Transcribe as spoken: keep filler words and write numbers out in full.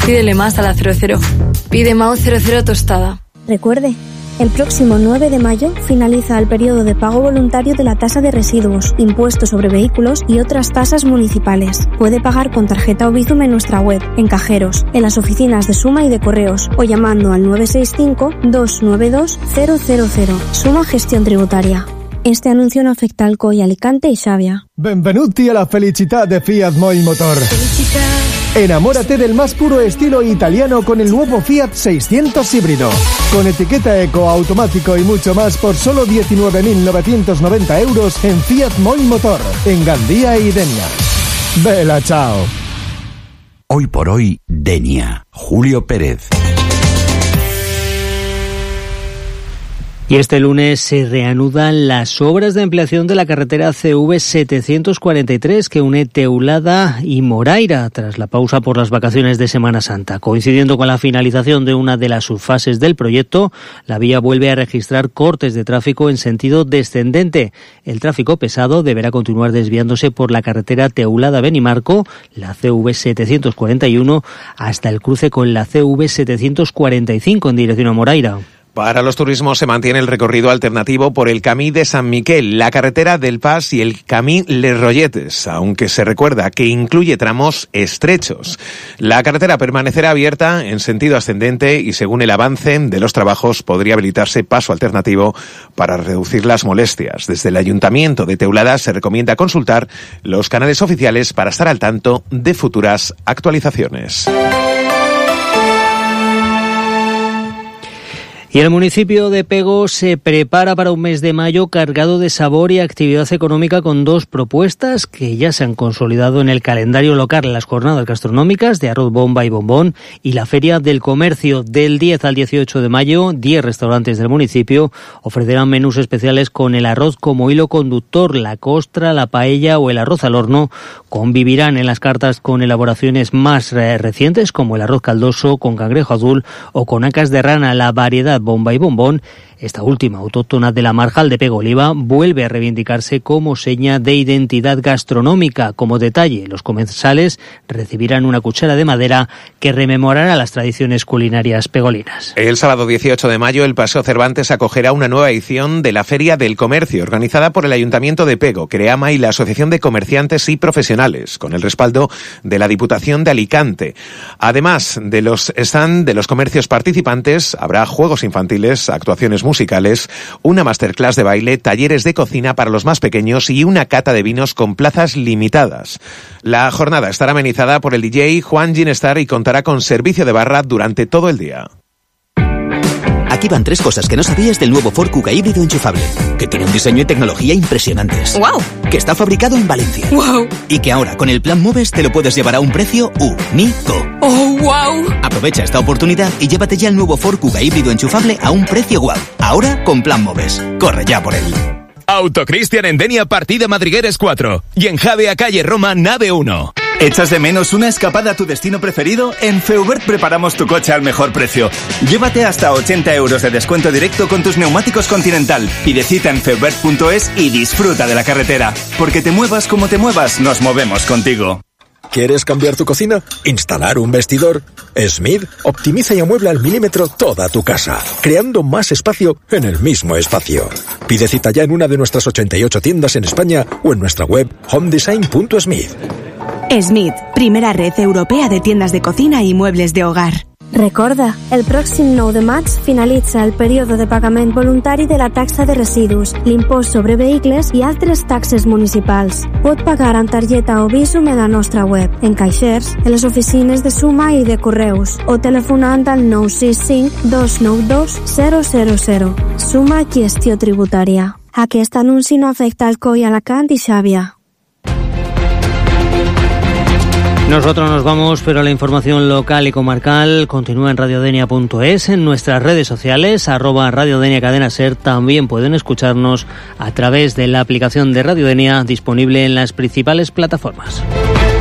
Pídele más a la cero cero. Pide Mao cero cero tostada. Recuerde, el próximo nueve de mayo finaliza el periodo de pago voluntario de la tasa de residuos, impuestos sobre vehículos y otras tasas municipales. Puede pagar con tarjeta o Bizum en nuestra web, en cajeros, en las oficinas de Suma y de Correos o llamando al nueve seis cinco, dos nueve dos, cero cero cero. Suma Gestión Tributaria. Este anuncio no afecta al C O I Alicante y Xàbia. Benvenuti alla felicità de Fiat Mobil Motor. Felicità. Enamórate del más puro estilo italiano con el nuevo Fiat seiscientos híbrido. Con etiqueta eco, automático y mucho más por solo diecinueve mil novecientos noventa euros en Fiat Mobil Motor, en Gandía y Denia. Bella ciao. Hoy por hoy, Denia. Julio Pérez. Y este lunes se reanudan las obras de ampliación de la carretera C V setecientos cuarenta y tres que une Teulada y Moraira tras la pausa por las vacaciones de Semana Santa. Coincidiendo con la finalización de una de las subfases del proyecto, la vía vuelve a registrar cortes de tráfico en sentido descendente. El tráfico pesado deberá continuar desviándose por la carretera Teulada-Benimarco, la C V setecientos cuarenta y uno, hasta el cruce con la C V setecientos cuarenta y cinco en dirección a Moraira. Para los turismos se mantiene el recorrido alternativo por el Camí de San Miquel, la carretera del Pas y el Camí Les Rolletes, aunque se recuerda que incluye tramos estrechos. La carretera permanecerá abierta en sentido ascendente y según el avance de los trabajos podría habilitarse paso alternativo para reducir las molestias. Desde el Ayuntamiento de Teulada se recomienda consultar los canales oficiales para estar al tanto de futuras actualizaciones. Y el municipio de Pego se prepara para un mes de mayo cargado de sabor y actividad económica con dos propuestas que ya se han consolidado en el calendario local: las jornadas gastronómicas de arroz bomba y bombón y la feria del comercio. Del diez al dieciocho de mayo, diez restaurantes del municipio ofrecerán menús especiales con el arroz como hilo conductor. La costra, la paella o el arroz al horno convivirán en las cartas con elaboraciones más recientes como el arroz caldoso con cangrejo azul o con acas de rana. La variedad bomba y bombón, esta última autóctona de la Marjal de Pego Oliva, vuelve a reivindicarse como seña de identidad gastronómica. Como detalle, los comensales recibirán una cuchara de madera que rememorará las tradiciones culinarias pegolinas. El sábado dieciocho de mayo, el Paseo Cervantes acogerá una nueva edición de la Feria del Comercio, organizada por el Ayuntamiento de Pego, Creama y la Asociación de Comerciantes y Profesionales, con el respaldo de la Diputación de Alicante. Además de los stand de los comercios participantes, habrá juegos infantiles, actuaciones musicales, una masterclass de baile, talleres de cocina para los más pequeños y una cata de vinos con plazas limitadas. La jornada estará amenizada por el D J Juan Ginestar y contará con servicio de barra durante todo el día. Aquí van tres cosas que no sabías del nuevo Ford Kuga híbrido enchufable. Que tiene un diseño y tecnología impresionantes. ¡Wow! Que está fabricado en Valencia. ¡Wow! Y que ahora con el plan Moves te lo puedes llevar a un precio único. ¡Oh, wow! Aprovecha esta oportunidad y llévate ya el nuevo Ford Kuga híbrido enchufable a un precio guau. Ahora con plan Moves. Corre ya por él. Autocristian en Denia, partida Madrigueres cuatro. Y en Javea, calle Roma, nave uno. ¿Echas de menos una escapada a tu destino preferido? En Feubert preparamos tu coche al mejor precio. Llévate hasta ochenta euros de descuento directo con tus neumáticos Continental. Pide cita en feubert punto es y disfruta de la carretera. Porque te muevas como te muevas, nos movemos contigo. ¿Quieres cambiar tu cocina? ¿Instalar un vestidor? Smith optimiza y amuebla al milímetro toda tu casa, creando más espacio en el mismo espacio. Pide cita ya en una de nuestras ochenta y ocho tiendas en España o en nuestra web home design punto smith. Smith, primera red europea de tiendas de cocina i muebles de hogar. Recorda, el pròxim nou de maig finalitza el període de pagament voluntari de la taxa de residus, l'impost sobre vehicles i altres taxes municipals. Pot pagar amb targeta o Bizum en la nostra web, en caixers, en les oficines de Suma i de Correus o telefonant al nou sis cinc, dos nou dos, zero zero zero. Suma Gestió Tributària. Aquest anunci no afecta al C O I Alacant i Xàbia. Nosotros nos vamos, pero la información local y comarcal continúa en radiodenia punto es, en nuestras redes sociales, arroba radiodenia cadena ser. También pueden escucharnos a través de la aplicación de Radiodenia disponible en las principales plataformas.